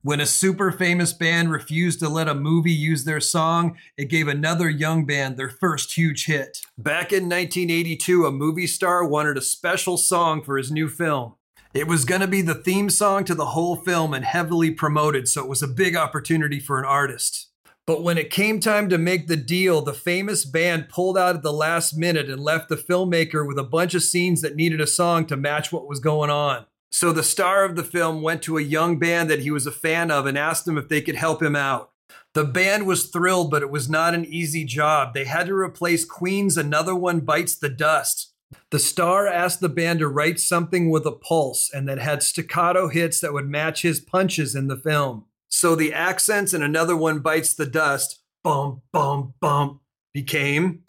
When a super famous band refused to let a movie use their song, it gave another young band their first huge hit. Back in 1982, a movie star wanted a special song for his new film. It was going to be the theme song to the whole film and heavily promoted, so it was a big opportunity for an artist. But when it came time to make the deal, the famous band pulled out at the last minute and left the filmmaker with a bunch of scenes that needed a song to match what was going on. So the star of the film went to a young band that he was a fan of and asked them if they could help him out. The band was thrilled, but it was not an easy job. They had to replace Queen's Another One Bites the Dust. The star asked the band to write something with a pulse and that had staccato hits that would match his punches in the film. So the accents in Another One Bites the Dust, bum, bum, bum, became